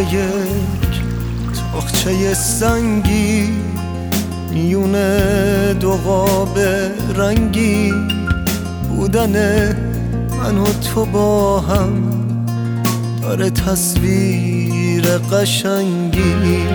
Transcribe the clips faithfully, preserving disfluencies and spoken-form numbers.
یک تاقچه سنگی میونه دو قاب رنگی بودن من و تو با هم داره تصویر قشنگی.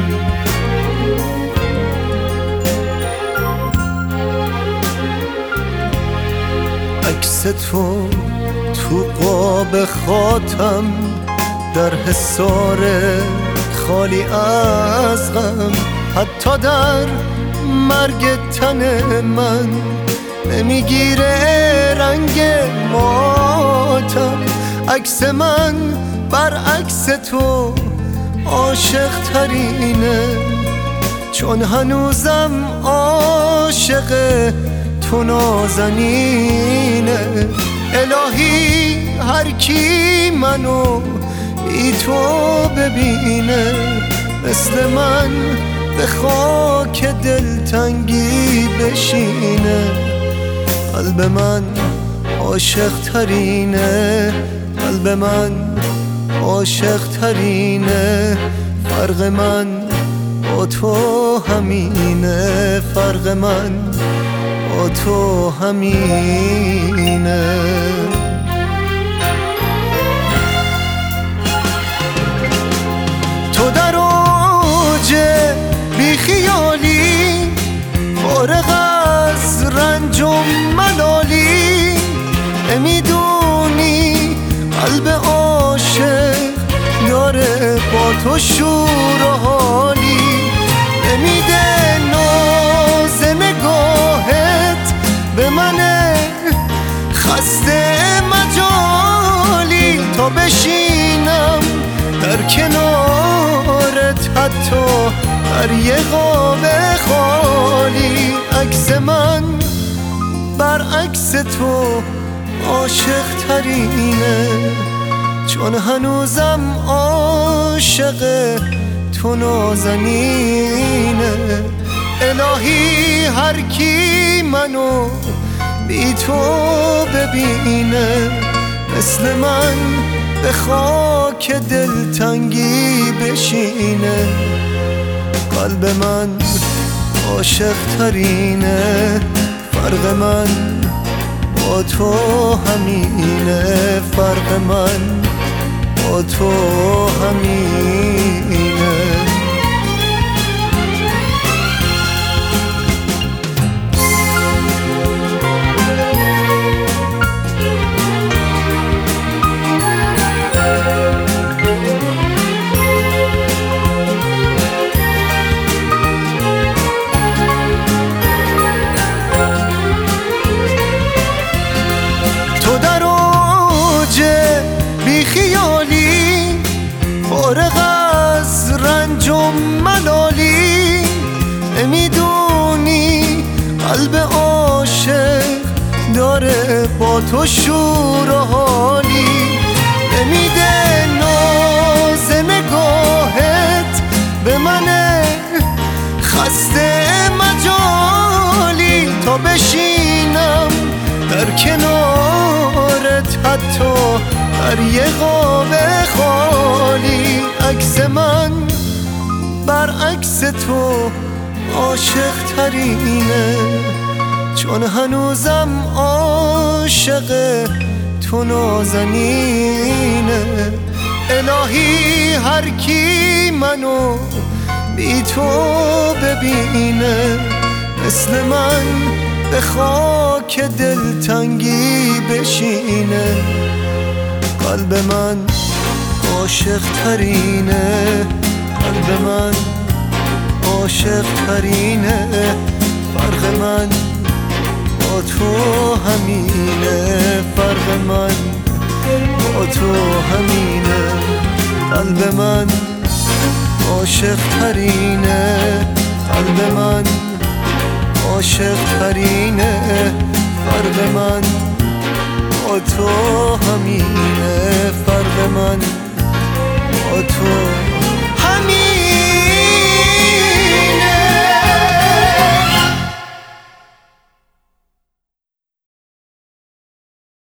عکس تو تو قاب خاتم در حصار خالی از غم، حتی در مرگ تن من نمیگیره رنگ ماتم. عکس من برعکس تو عاشق ترینه، چون هنوزم عاشق تو نازنینه. الهی هر کی منو بی تو ببینه، مثل من به خاک دلتنگی بشینه. قلب من عاشق ترینه، قلب من عاشق ترینه. فرق من با تو همینه، فرق من با تو همینه. تو در اوج بیخیالی، فارغ از رنج و ملالی، نمیدونی قلب عاشق داره با تو شور و حالی. نمیده ناز نگاهت به من خسته مجالی، تا بشینم در کنارت حتی در یه قاب خالی. عکس من برعکس تو عاشق ترینه، چون هنوزم عاشق تو نازنینه. الهی هر کی منو بی تو ببینه، مثل من به خاک دلتنگی بشینه. قلب من عاشق ترینه، فرق من با تو همینه، فرق من با تو همینه. بیخیالی، فارغ از رنج و ملالی، نمیدونی قلب عاشق داره با تو شور و حالی. نمیده ناز نگاهت به من خسته مجالی، تا بشینم در کنارت حتی در یه قاب خالی. عکس من برعکس تو عاشق ترینه، چون هنوزم عاشق تو نازنینه. الهی هر کی منو بی تو ببینه، مثل من به خاک دلتنگی بشینه. قلب من عاشق ترینه، قلب من عاشق ترینه. فرق من با تو همینه، فرق من با تو همینه. قلب من عاشق ترینه، قلب من عاشق ترینه. فرق من با تو همینه، فرق من با تو